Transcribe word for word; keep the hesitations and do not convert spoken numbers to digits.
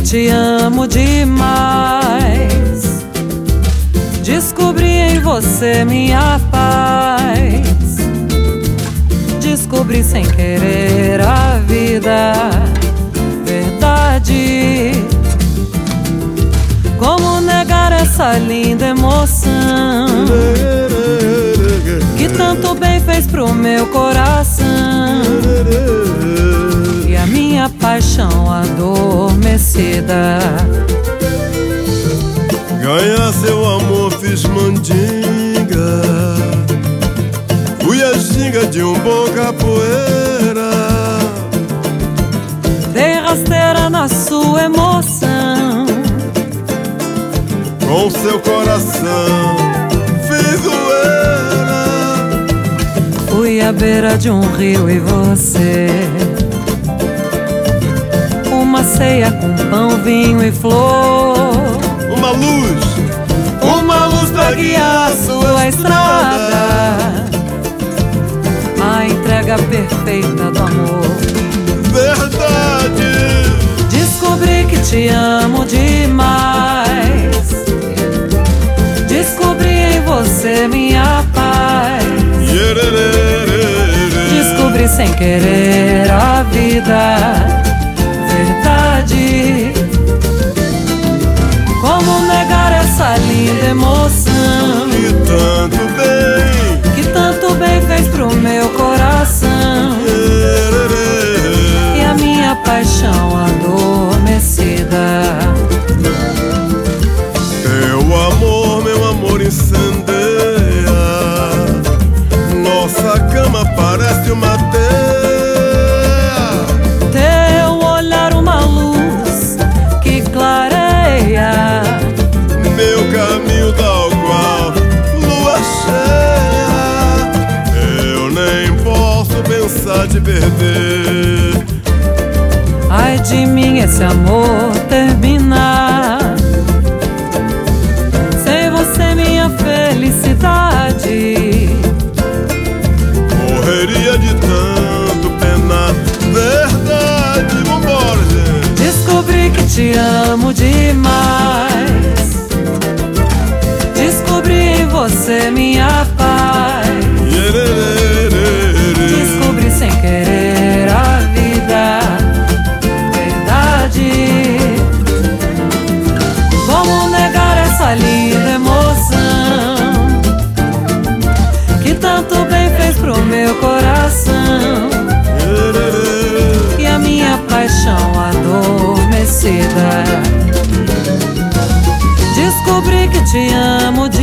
que te amo demais. Descobri em você minha paz. Descobri sem querer a vida, verdade. Como negar essa linda emoção que tanto bem fez pro meu coração? E a minha paixão adormecida. Ganhar seu amor fiz mandinga, fui a ginga de um bom capoeira. Dei rasteira na sua emoção, com seu coração fiz zoeira. Fui à beira de um rio e você, uma ceia com pão, vinho e flor. Uma luz, uma luz pra guiar sua estrada, a entrega perfeita do amor. Verdade. Descobri que te amo demais. Descobri em você minha paz. Descobri sem querer a vida, verdade. Como negar essa linda emoção que tanto bem, que tanto bem fez pro meu coração? E a minha paixão adormecida. Teu amor, meu amor, incendeia. Nossa cama parece uma teia. Teu olhar uma luz que clareia meu caminho tal qual lua cheia. Eu nem posso pensar te perder. Ai de mim esse amor terminar, sem você minha felicidade. Morreria de tanto penar, verdade. Vambora, gente. Descobri que te amo demais. Descobri em você minha paz. Descobri sem querer a vida, verdade. Como negar essa linda emoção que tanto bem fez pro meu coração? E a minha paixão adormecida. Descobri que te amo demais.